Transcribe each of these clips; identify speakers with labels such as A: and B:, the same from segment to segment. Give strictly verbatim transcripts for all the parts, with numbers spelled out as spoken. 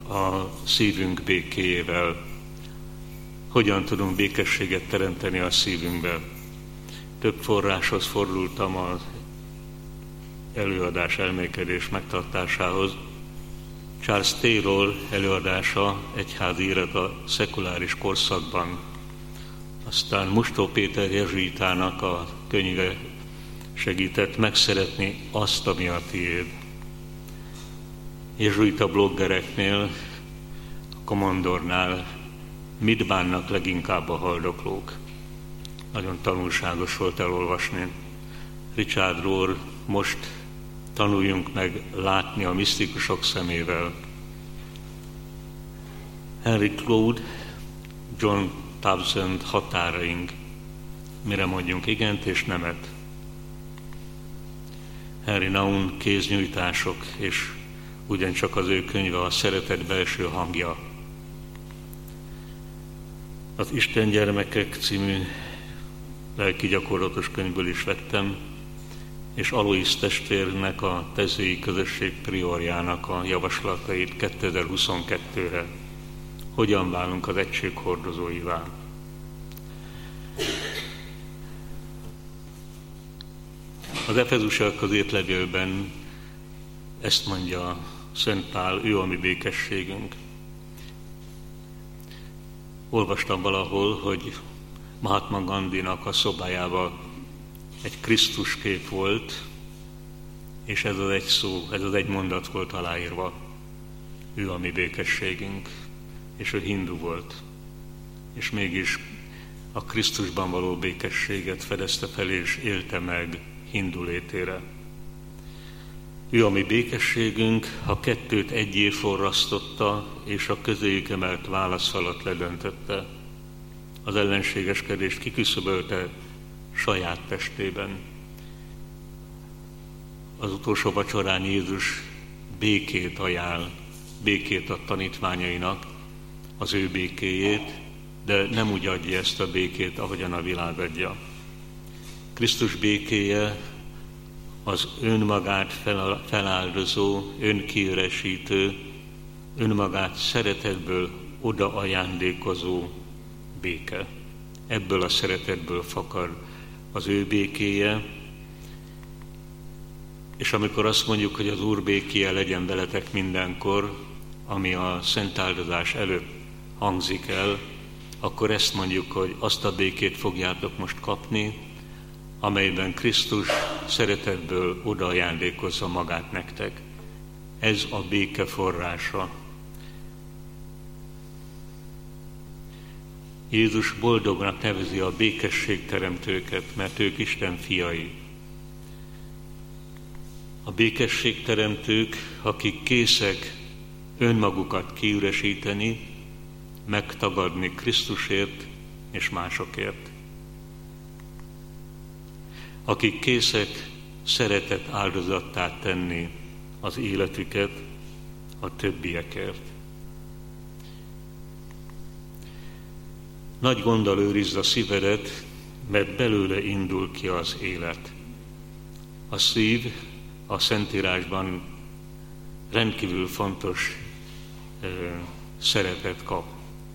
A: a szívünk békéjével. Hogyan tudunk békességet teremteni a szívünkbe? Több forráshoz fordultam az előadás elmékedés megtartásához. Charles Taylor előadása Egyházi élet a szekuláris korszakban. Aztán Mustó Péter jezsuitának a könyve segített megszeretni azt, ami a tiéd. Jezsuita bloggereknél, a Komondornál mit bánnak leginkább a haldoklók? Nagyon tanulságos volt elolvasni. Richard Rohr, most tanuljunk meg látni a misztikusok szemével. Henry Cloud, John Townsend határaink. Mire mondjunk igent és nemet? Henry Naun kéznyújtások, és ugyancsak az ő könyve a Szeretet belső hangja. Az Isten gyermekek című lelki gyakorlatos könyvből is vettem, és Alois testvérnek, a Tezői Közösség priorjának a javaslatait kétezer-huszonkettőre. Hogyan válunk az egység hordozóivá? Az Efezusiak írt levélben ezt mondja Szent Pál, ő a mi békességünk. Olvastam valahol, hogy Mahatma Gandhinak a szobájában egy Krisztus kép volt, és ez az egy szó, ez az egy mondat volt aláírva. Ő a mi békességünk, és ő hindu volt. És mégis a Krisztusban való békességet fedezte fel, és élte meg hindu létére. Ő a mi békességünk, a kettőt egyé forrasztotta, és a közéjük emelt válaszfalat ledöntötte. Az ellenségeskedést kiküszöbölte saját testében. Az utolsó vacsorán Jézus békét ajánl, békét ad tanítványainak, az ő békéjét, de nem úgy adja ezt a békét, ahogyan a világ adja. Krisztus békéje az önmagát feláldozó, önkiüresítő, önmagát szeretetből oda ajándékozó béke. Ebből a szeretetből fakad az ő békéje, és amikor azt mondjuk, hogy az Úr békéje legyen veletek mindenkor, ami a szent áldozás előtt hangzik el, akkor ezt mondjuk, hogy azt a békét fogjátok most kapni, amelyben Krisztus szeretetből oda ajándékozza magát nektek. Ez a béke forrása. Jézus boldognak nevezi a békességteremtőket, mert ők Isten fiai. A békességteremtők, akik készek önmagukat kiüresíteni, megtagadni Krisztusért és másokért. Akik készek szeretet áldozattá tenni az életüket a többiekért. Nagy gonddal őrizd a szívedet, mert belőle indul ki az élet. A szív a Szentírásban rendkívül fontos ö, szerepet kap.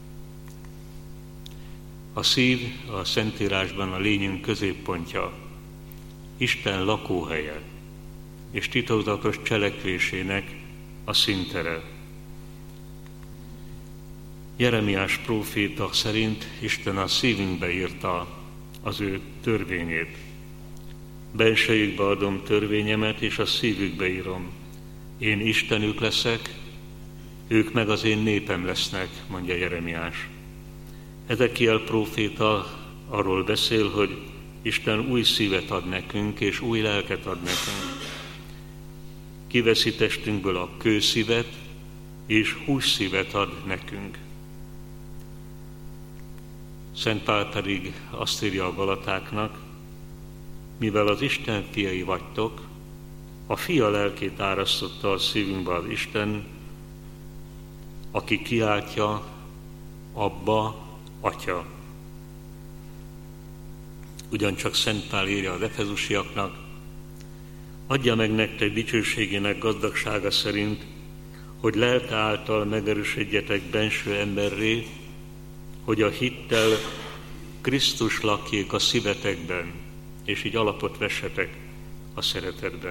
A: A szív a Szentírásban a lényünk középpontja, Isten lakóhelye és titokzatos cselekvésének a színtere. Jeremiás próféta szerint Isten a szívünkbe írta az ő törvényét. Bensejükbe adom törvényemet, és a szívükbe írom. Én Istenük leszek, ők meg az én népem lesznek, mondja Jeremiás. Ezekiel próféta arról beszél, hogy Isten új szívet ad nekünk, és új lelket ad nekünk. Kiveszi testünkből a kőszívet, és hússzívet ad nekünk. Szent Pál pedig azt írja a Galatáknak, mivel az Isten fiai vagytok, a fia lelkét árasztotta a szívünkbe az Isten, aki kiáltja, Abba, Atya. Ugyancsak Szent Pál írja az efezusiaknak, adja meg nektek dicsőségének gazdagsága szerint hogy lelke által megerősödjetek benső emberré, hogy a hittel Krisztus lakjék a szívetekben, és így alapot vessetek a szeretetben.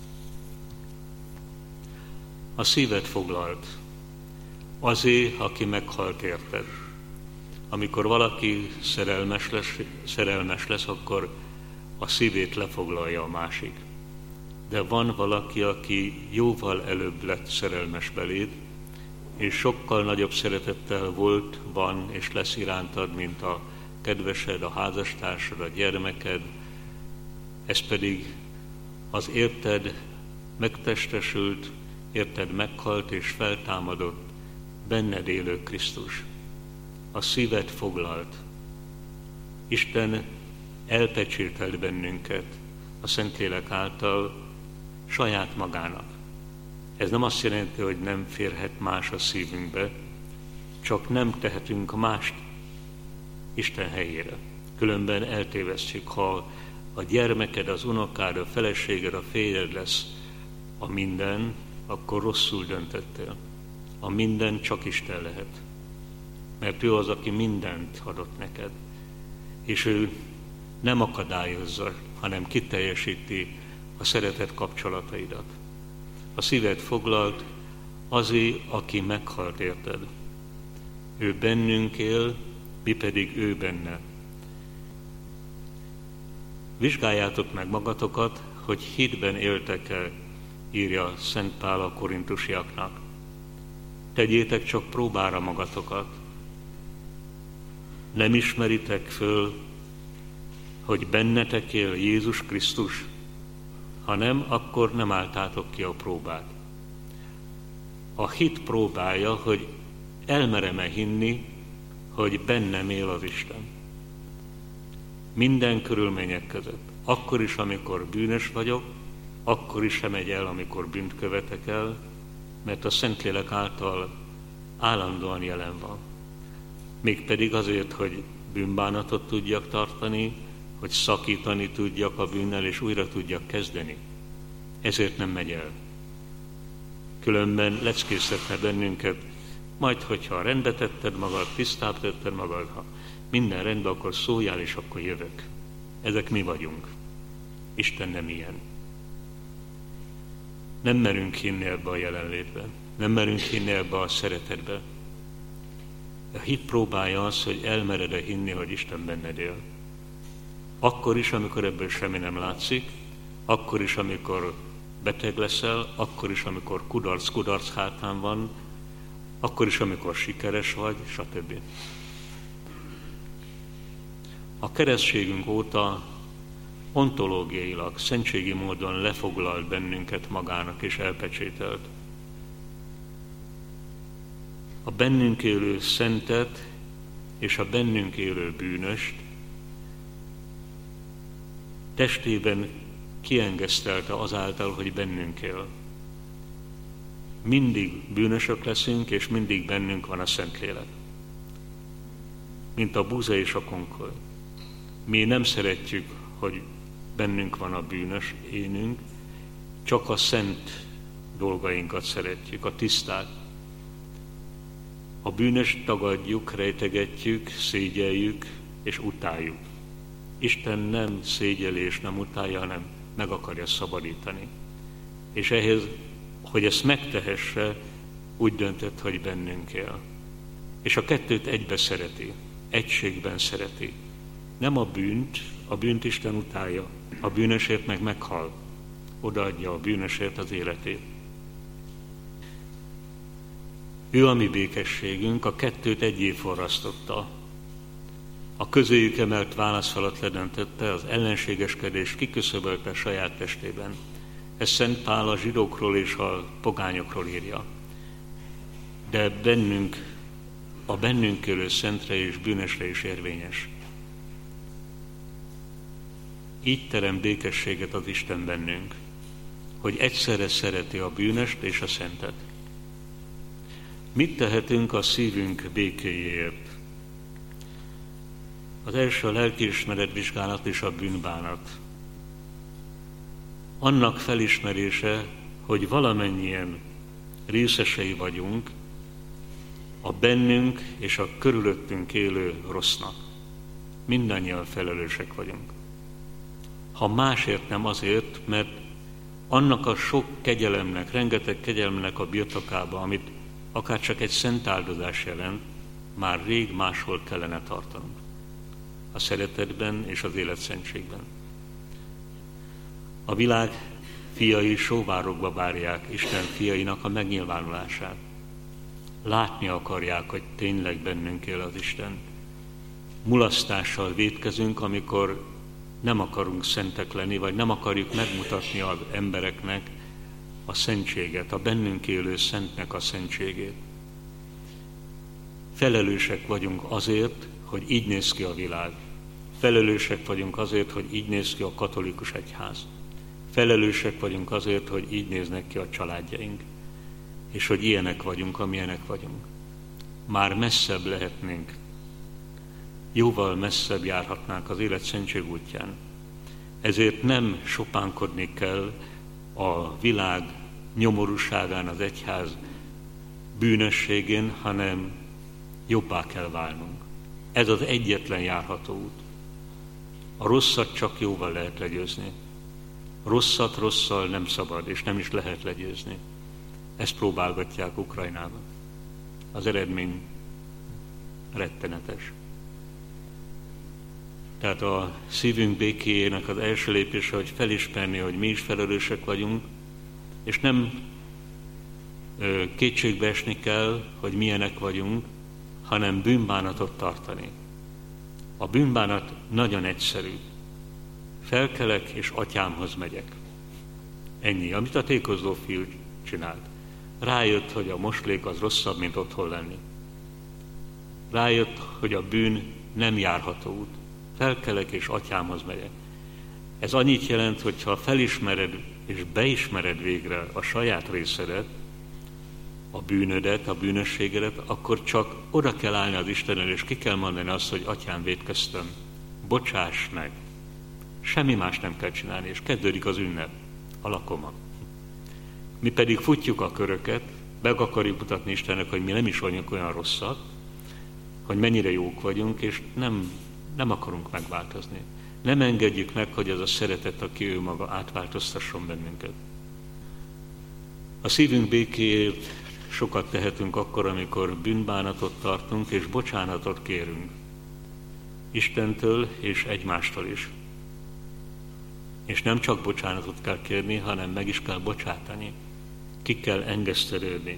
A: A szíved foglalt, azé, aki meghalt érted. Amikor valaki szerelmes lesz, szerelmes lesz, akkor a szívét lefoglalja a másik. De van valaki, aki jóval előbb lett szerelmes beléd, és sokkal nagyobb szeretettel volt, van és lesz irántad, mint a kedvesed, a házastársad, a gyermeked. Ez pedig az érted megtestesült, érted meghalt és feltámadott, benned élő Krisztus. A szíved foglalt. Isten elpecsételt bennünket a Szentlélek által saját magának. Ez nem azt jelenti, hogy nem férhet más a szívünkbe, csak nem tehetünk mást Isten helyére. Különben eltévesztjük, ha a gyermeked, az unokád, a feleséged, a férjed lesz a minden, akkor rosszul döntöttél. A minden csak Isten lehet. Mert ő az, aki mindent adott neked. És ő nem akadályozza, hanem kiteljesíti a szeretet kapcsolataidat. A szíved foglalt azé, aki meghalt érted. Ő bennünk él, mi pedig ő benne. Vizsgáljátok meg magatokat, hogy hitben éltek-e, írja Szent Pál a korintusiaknak. Tegyétek csak próbára magatokat. Nem ismeritek föl, hogy bennetek él Jézus Krisztus? Ha nem, akkor nem álltátok ki a próbát. A hit próbája, hogy elmerem-e hinni, hogy bennem él az Isten. Minden körülmények között. Akkor is, amikor bűnös vagyok, akkor is sem megy el, amikor bűnt követek el, mert a Szentlélek által állandóan jelen van. Mégpedig azért, hogy bűnbánatot tudjak tartani, hogy szakítani tudjak a bűnnel, és újra tudjak kezdeni. Ezért nem megy el. Különben leckésztetne bennünket, majd, hogyha rendbe tetted magad, tisztább tetted magad, ha minden rendben, akkor szóljál, és akkor jövök. Ezek mi vagyunk. Isten nem ilyen. Nem merünk hinni ebbe a jelenlétbe. Nem merünk hinni ebbe a szeretetbe. A hit próbálja az, hogy elmered-e hinni, hogy Isten benned él. Akkor is, amikor ebből semmi nem látszik, akkor is, amikor beteg leszel, akkor is, amikor kudarc, kudarc hátán van, akkor is, amikor sikeres vagy, stb. A keresztségünk óta ontológiailag, szentségi módon lefoglalt bennünket magának és elpecsételt. A bennünk élő szentet és a bennünk élő bűnöst testében kiengesztelte azáltal, hogy bennünk él. Mindig bűnösök leszünk, és mindig bennünk van a Szentlélek. Mint a búza és a konkoly. Mi nem szeretjük, hogy bennünk van a bűnös énünk, csak a szent dolgainkat szeretjük, a tisztát. A bűnöst tagadjuk, rejtegetjük, szégyeljük és utáljuk. Isten nem szégyeli és nem utálja, hanem meg akarja szabadítani. És ehhez, hogy ezt megtehesse, úgy döntött, hogy bennünk él. És a kettőt egybe szereti, egységben szereti. Nem a bűnt, a bűnt Isten utálja, a bűnösért meg meghal. Odaadja a bűnösért az életét. Ő a mi békességünk, a kettőt egyé forrasztotta. A közéjük emelt válaszfalat ledöntötte, az ellenségeskedést kiküszöbölte saját testében. Ez Szent Pál a zsidókról és a pogányokról írja. De bennünk, a bennünk élő szentre és bűnösre is érvényes. Így terem békességet az Isten bennünk, hogy egyszerre szereti a bűnöst és a szentet. Mit tehetünk a szívünk békéjéért? Az első a lelkiismeret vizsgálat és a bűnbánat. Annak felismerése, hogy valamennyien részesei vagyunk a bennünk és a körülöttünk élő rossznak. Mindannyian felelősek vagyunk. Ha másért nem azért, mert annak a sok kegyelemnek, rengeteg kegyelemnek a birtokába, amit akár csak egy szent áldozás jelent, már rég máshol kellene tartanunk. A szeretetben és az életszentségben. A világ fiai sóvárogva várják Isten fiainak a megnyilvánulását. Látni akarják, hogy tényleg bennünk él az Isten. Mulasztással vétkezünk, amikor nem akarunk szentek lenni, vagy nem akarjuk megmutatni az embereknek a szentséget, a bennünk élő szentnek a szentségét. Felelősek vagyunk azért, hogy így néz ki a világ. Felelősek vagyunk azért, hogy így néz ki a katolikus egyház. Felelősek vagyunk azért, hogy így néznek ki a családjaink, és hogy ilyenek vagyunk, amilyenek vagyunk. Már messzebb lehetnénk, jóval messzebb járhatnánk az élet szentség útján. Ezért nem sopánkodni kell a világ nyomorúságán, az egyház bűnösségén, hanem jobbá kell válnunk. Ez az egyetlen járható út. A rosszat csak jóval lehet legyőzni. Rosszat rosszal nem szabad, és nem is lehet legyőzni. Ezt próbálgatják Ukrajnában. Az eredmény rettenetes. Tehát a szívünk békéjének az első lépése, hogy felismerni, hogy mi is felelősek vagyunk, és nem ö, kétségbe esni kell, hogy milyenek vagyunk, hanem bűnbánatot tartani. A bűnbánat nagyon egyszerű. Felkelek és atyámhoz megyek. Ennyi, amit a tékozló fiú csinált. Rájött, hogy a moslék az rosszabb, mint otthon lenni. Rájött, hogy a bűn nem járható út. Felkelek és atyámhoz megyek. Ez annyit jelent, hogy ha felismered és beismered végre a saját részedet, a bűnödet, a bűnösségedet, akkor csak oda kell állni az Istennel, és ki kell mondani azt, hogy atyám, vétkeztem, bocsáss meg. Semmi más nem kell csinálni, és kezdődik az ünnep, a lakoma. Mi pedig futjuk a köröket, meg akarjuk mutatni Istennek, hogy mi nem is vagyunk olyan rosszak, hogy mennyire jók vagyunk, és nem, nem akarunk megváltozni. Nem engedjük meg, hogy az a szeretet, aki ő maga, átváltoztasson bennünket. A szívünk békéért sokat tehetünk akkor, amikor bűnbánatot tartunk, és bocsánatot kérünk. Istentől és egymástól is. És nem csak bocsánatot kell kérni, hanem meg is kell bocsátani. Ki kell engesztelődni.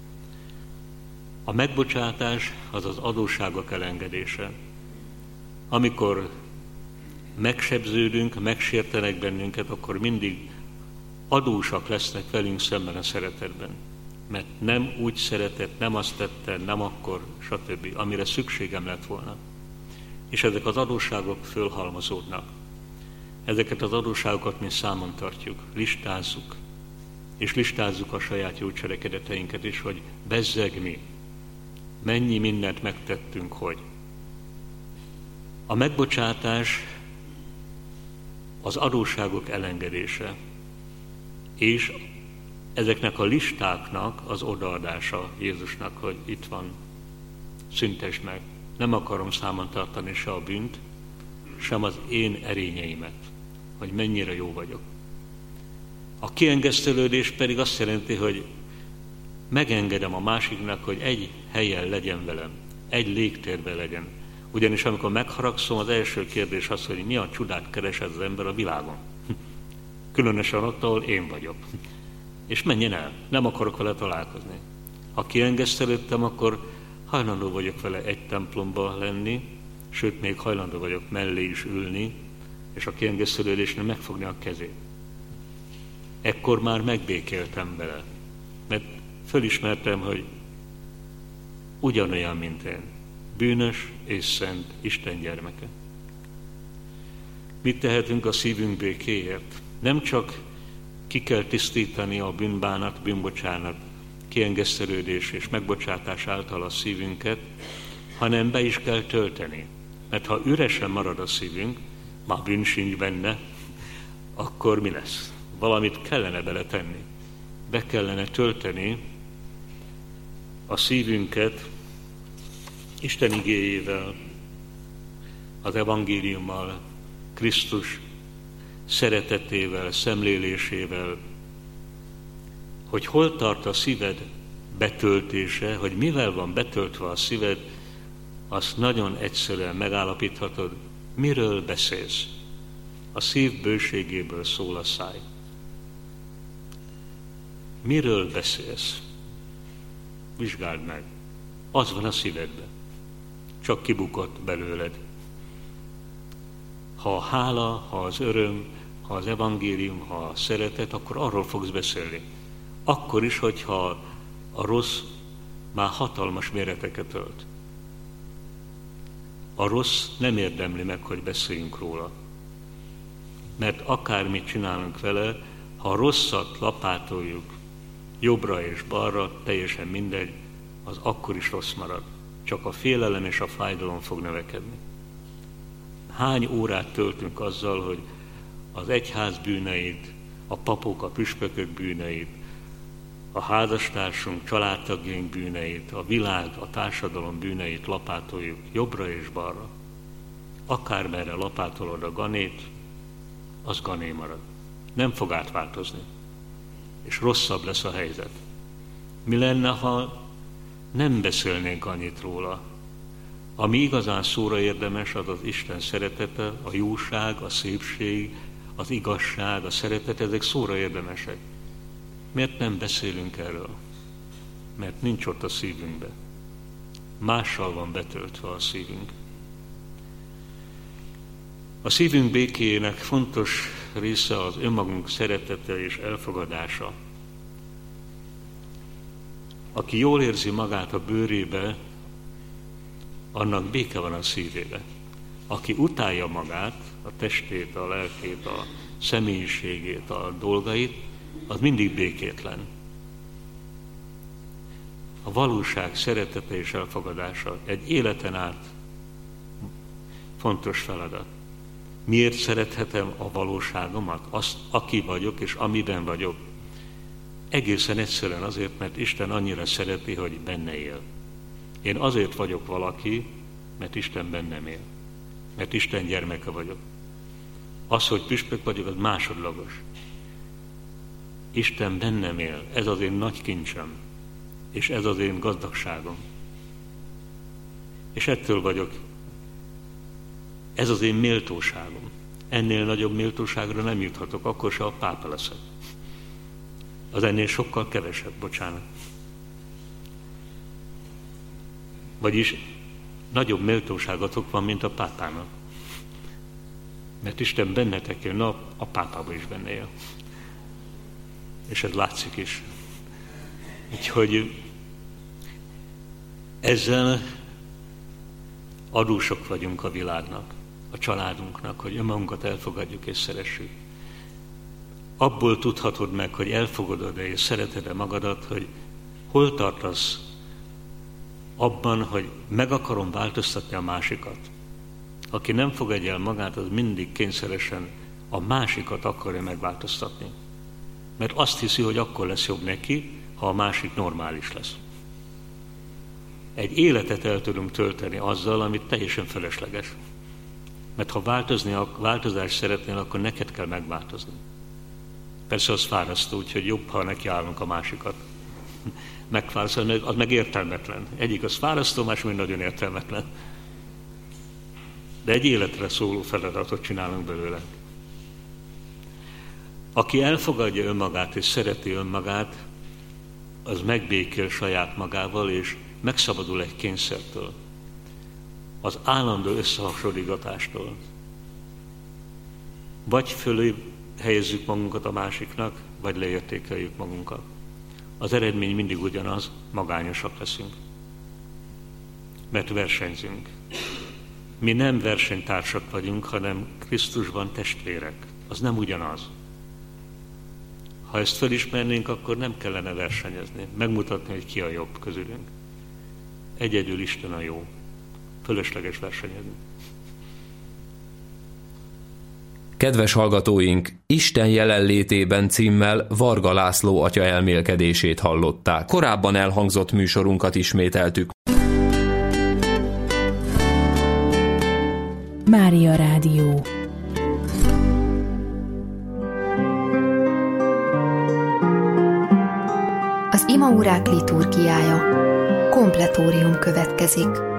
A: A megbocsátás az az adósságok elengedése. Amikor megsebződünk, megsértenek bennünket, akkor mindig adósak lesznek velünk szemben a szeretetben. Mert nem úgy szeretett, nem azt tette, nem akkor, stb., amire szükségem lett volna. És ezek az adósságok fölhalmozódnak. Ezeket az adósságokat mi számon tartjuk, listázzuk, és listázzuk a saját jó cselekedeteinket is, hogy bezzeg mi, mennyi mindent megtettünk, hogy. A megbocsátás az adósságok elengedése, és ezeknek a listáknak az odaadása Jézusnak, hogy itt van, szüntesd meg. Nem akarom számon tartani se a bűnt, sem az én erényeimet, hogy mennyire jó vagyok. A kiengesztelődés pedig azt jelenti, hogy megengedem a másiknak, hogy egy helyen legyen velem, egy légtérben legyen. Ugyanis amikor megharagszom, az első kérdés az, hogy mi a csodát keres ez az ember a világon. Különösen ott, ahol én vagyok. És menjen el, nem akarok vele találkozni. Ha kiengesztelődtem, akkor hajlandó vagyok vele egy templomba lenni, sőt, még hajlandó vagyok mellé is ülni, és a kiengesztelődésnél megfogni a kezét. Ekkor már megbékéltem vele, mert fölismertem, hogy ugyanolyan, mint én, bűnös és szent Isten gyermeke. Mit tehetünk a szívünk békéért? Nem csak ki kell tisztítani a bűnbánat, bűnbocsánat, kiengesztelődés és megbocsátás által a szívünket, hanem be is kell tölteni. Mert ha üresen marad a szívünk, már bűn sincs benne, akkor mi lesz? Valamit kellene beletenni. Be kellene tölteni a szívünket Isten igéjével, az evangéliummal, Krisztus szeretetével, szemlélésével, hogy hol tart a szíved betöltése, hogy mivel van betöltve a szíved, azt nagyon egyszerűen megállapíthatod, miről beszélsz. A szív bőségéből szól a száj. Miről beszélsz? Vizsgáld meg. Az van a szívedben. Csak kibukott belőled. Ha a hála, ha az öröm, ha az evangélium, ha a szeretet, akkor arról fogsz beszélni. Akkor is, hogyha a rossz már hatalmas méreteket ölt. A rossz nem érdemli meg, hogy beszéljünk róla. Mert akármit csinálunk vele, ha a rosszat lapátoljuk jobbra és balra, teljesen mindegy, az akkor is rossz marad. Csak a félelem és a fájdalom fog növekedni. Hány órát töltünk azzal, hogy az egyház bűneit, a papok, a püspökök bűneit, a házastársunk, családtagjaink bűneit, a világ, a társadalom bűneit lapátoljuk jobbra és balra. Akármerre lapátolod a ganét, az gané marad. Nem fog átváltozni. És rosszabb lesz a helyzet. Mi lenne, ha nem beszélnénk annyit róla? Ami igazán szóra érdemes, az az Isten szeretete, a jóság, a szépség, az igazság, a szeretet, ezek szóra érdemesek. Miért nem beszélünk erről? Mert nincs ott a szívünkben. Mással van betöltve a szívünk. A szívünk békéjének fontos része az önmagunk szeretete és elfogadása. Aki jól érzi magát a bőrébe, annak béke van a szívébe. Aki utálja magát, a testét, a lelkét, a személyiségét, a dolgait, az mindig békétlen. A valóság szeretete és elfogadása egy életen át fontos feladat. Miért szerethetem a valóságomat, azt, aki vagyok és amiben vagyok? Egészen egyszerűen azért, mert Isten annyira szereti, hogy benne él. Én azért vagyok valaki, mert Isten bennem él. Mert Isten gyermeke vagyok. Az, hogy püspök vagyok, az másodlagos. Isten bennem él, ez az én nagy kincsem, és ez az én gazdagságom. És ettől vagyok, ez az én méltóságom. Ennél nagyobb méltóságra nem juthatok, akkor se a pápa leszek. Az ennél sokkal kevesebb, bocsánat. Vagyis nagyobb méltóságatok van, mint a pápának. Mert Isten bennetek él, na, a pápában is benne él. És ez látszik is. Úgyhogy ezzel adósok vagyunk a világnak, a családunknak, hogy önmagunkat elfogadjuk és szeressük. Abból tudhatod meg, hogy elfogadod-e és szereted-e magadat, hogy hol tartasz abban, hogy meg akarom változtatni a másikat. Aki nem fogadja el magát, az mindig kényszeresen a másikat akarja megváltoztatni. Mert azt hiszi, hogy akkor lesz jobb neki, ha a másik normális lesz. Egy életet el tudunk tölteni azzal, amit teljesen felesleges. Mert ha változni, változást szeretnél, akkor neked kell megváltozni. Persze az fárasztó, úgyhogy jobb, ha nekiállunk a másikat megváltozni, az meg értelmetlen. Egyik az fárasztó, másik meg nagyon értelmetlen. De egy életre szóló feladatot csinálunk belőle. Aki elfogadja önmagát és szereti önmagát, az megbékél saját magával, és megszabadul egy kényszertől. Az állandó összehasonlítástól. Vagy fölé helyezzük magunkat a másiknak, vagy leértékeljük magunkat. Az eredmény mindig ugyanaz, magányosak leszünk. Mert versenyzünk. Mi nem versenytársak vagyunk, hanem Krisztusban testvérek. Az nem ugyanaz. Ha ezt felismernénk, akkor nem kellene versenyezni, megmutatni, hogy ki a jobb közülünk. Egyedül Isten a jó. Fölösleges versenyezni.
B: Kedves hallgatóink, Isten jelenlétében címmel Varga László atya elmélkedését hallották. Korábban elhangzott műsorunkat ismételtük.
C: Mária Rádió.
D: Az imaórák liturgiája. Kompletórium következik.